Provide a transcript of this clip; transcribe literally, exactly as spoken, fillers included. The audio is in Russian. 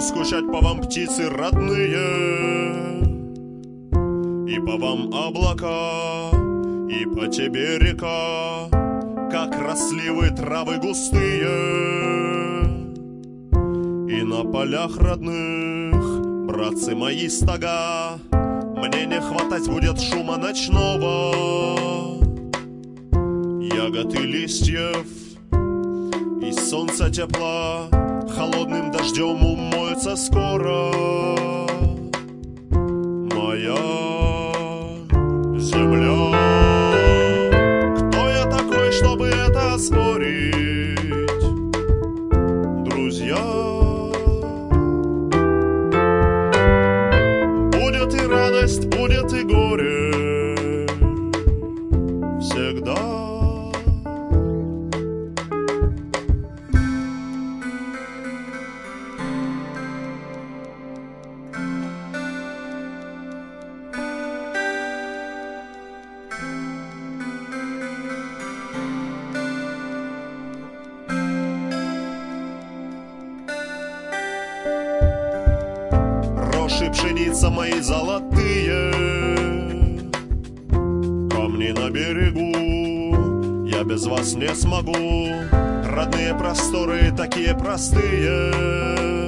скучать по вам, птицы родные, и по вам облака, и по тебе река, как росли вы травы густые. И на полях родных, братцы мои, стога, мне не хватать будет шума ночного, ягод и листьев, и солнца тепла, холодным дождем умоются скоро. Моя земля, кто я такой, чтобы это спорить, друзья? Будет и радость, будет и горе, всегда. Пшеница мои золотые, камни на берегу, я без вас не смогу. Родные просторы такие простые,